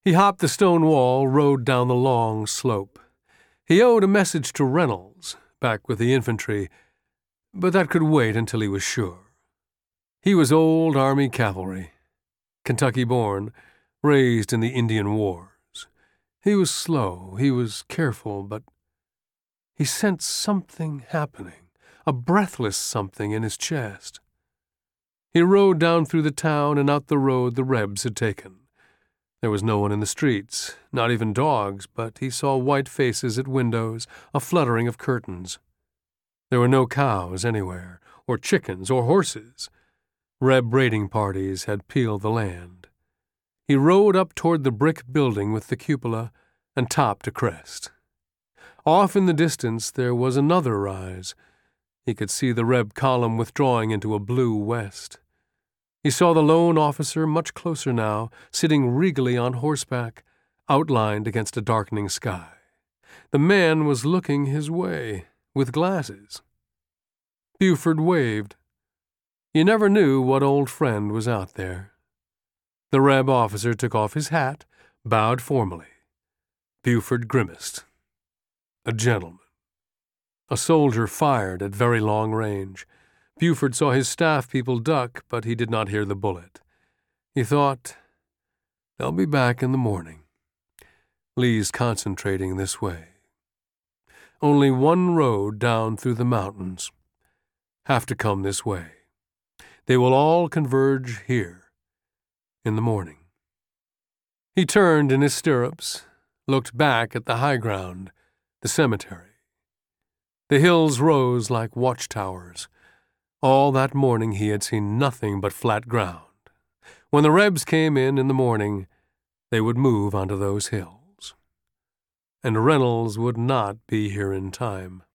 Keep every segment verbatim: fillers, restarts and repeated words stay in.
He hopped the stone wall, rode down the long slope. He owed a message to Reynolds, back with the infantry, but that could wait until he was sure. He was old Army cavalry, Kentucky-born, raised in the Indian Wars. He was slow, he was careful, but he sensed something happening, a breathless something in his chest. He rode down through the town and out the road the Rebs had taken. There was no one in the streets, not even dogs, but he saw white faces at windows, a fluttering of curtains. There were no cows anywhere, or chickens, or horses. Reb raiding parties had peeled the land. He rode up toward the brick building with the cupola and topped a crest. Off in the distance there was another rise. He could see the Reb column withdrawing into a blue west. He saw the lone officer much closer now, sitting regally on horseback, outlined against a darkening sky. The man was looking his way, with glasses. Buford waved. You never knew what old friend was out there. The Reb officer took off his hat, bowed formally. Buford grimaced. A gentleman. A soldier fired at very long range. Buford saw his staff people duck, but he did not hear the bullet. He thought, they'll be back in the morning. Lee's concentrating this way. Only one road down through the mountains. Have to come this way. They will all converge here in the morning. He turned in his stirrups, looked back at the high ground, the cemetery. The hills rose like watchtowers. All that morning he had seen nothing but flat ground. When the Rebs came in in the morning, they would move onto those hills. And Reynolds would not be here in time.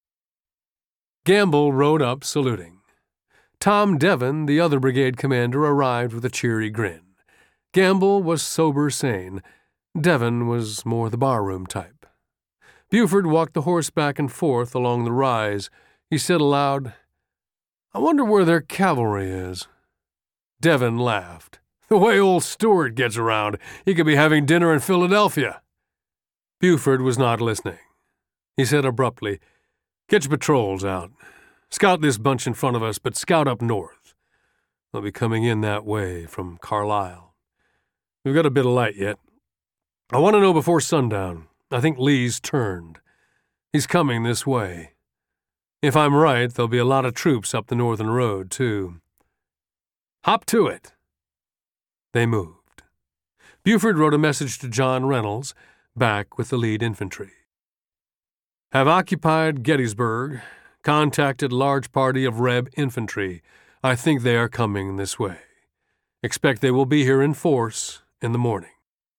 Gamble rode up, saluting. Tom Devon, the other brigade commander, arrived with a cheery grin. Gamble was sober-sane. Devon was more the barroom type. Buford walked the horse back and forth along the rise. He said aloud, I wonder where their cavalry is. Devon laughed. The way old Stewart gets around, he could be having dinner in Philadelphia. Buford was not listening. He said abruptly, Get your patrols out. Scout this bunch in front of us, but scout up north. They'll be coming in that way from Carlisle. We've got a bit of light yet. I want to know before sundown. I think Lee's turned. He's coming this way. If I'm right, there'll be a lot of troops up the northern road, too. Hop to it. They moved. Buford wrote a message to John Reynolds, back with the lead infantry. Have occupied Gettysburg. Contacted large party of Reb infantry. I think they are coming this way. Expect they will be here in force in the morning.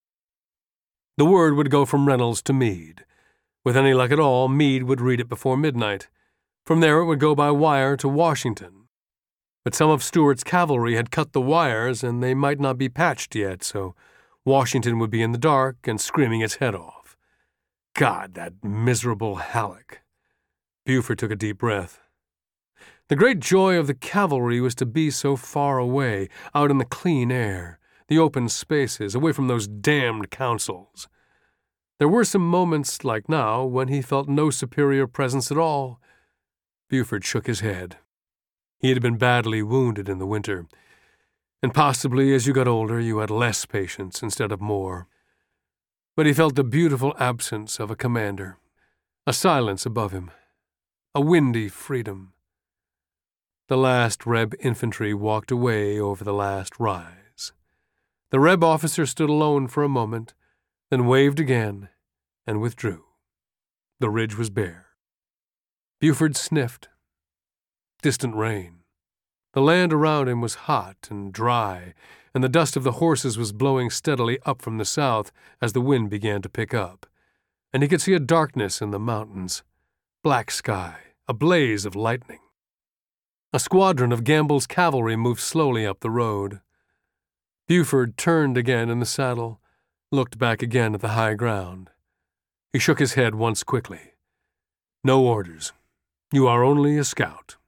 The word would go from Reynolds to Meade. With any luck at all, Meade would read it before midnight. From there it would go by wire to Washington. But some of Stuart's cavalry had cut the wires, and they might not be patched yet, so Washington would be in the dark and screaming its head off. God, that miserable Halleck. Buford took a deep breath. The great joy of the cavalry was to be so far away, out in the clean air, the open spaces, away from those damned councils. There were some moments, like now, when he felt no superior presence at all. Buford shook his head. He had been badly wounded in the winter, and possibly as you got older you had less patience instead of more. But he felt the beautiful absence of a commander, a silence above him, a windy freedom. The last Reb infantry walked away over the last rise. The Reb officer stood alone for a moment, then waved again and withdrew. The ridge was bare. Buford sniffed. Distant rain. The land around him was hot and dry, and the dust of the horses was blowing steadily up from the south as the wind began to pick up, and he could see a darkness in the mountains, black sky, a blaze of lightning. A squadron of Gamble's cavalry moved slowly up the road. Buford turned again in the saddle, looked back again at the high ground. He shook his head once quickly. No orders. You are only a scout.